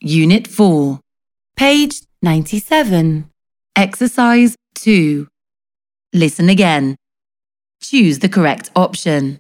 Unit 4, page 97. Exercise 2. Listen again. Choose the correct option.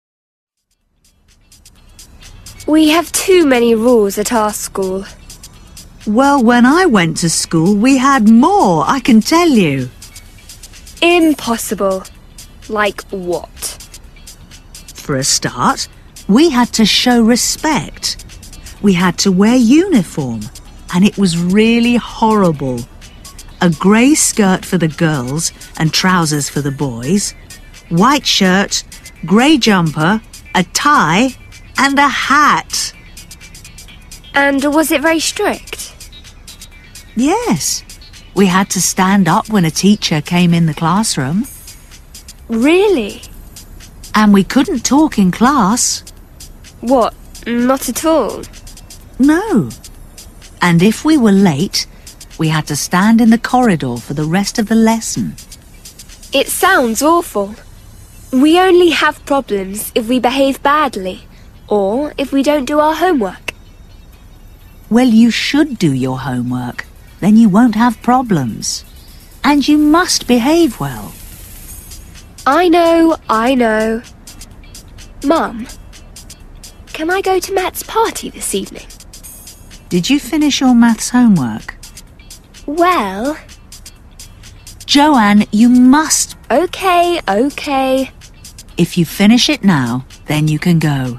We have too many rules at our school. Well, when I went to school, we had more, I can tell you. Impossible. Like what? For a start, we had to show respect. We had to wear uniform, and it was really horrible. A grey skirt for the girls and trousers for the boys, white shirt, grey jumper, a tie, and a hat. And was it very strict? Yes. We had to stand up when a teacher came in the classroom. Really? And we couldn't talk in class. What? Not at all? No. And if we were late, we had to stand in the corridor for the rest of the lesson. It sounds awful. We only have problems if we behave badly, or if we don't do our homework. Well, you should do your homework. Then you won't have problems. And you must behave well. I know. Mum, can I go to Matt's party this evening? Did you finish your maths homework? Well... Joanne, you must... Okay. If you finish it now, then you can go.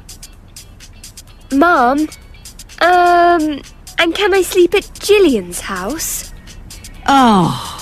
Mum, and can I sleep at Gillian's house? Oh...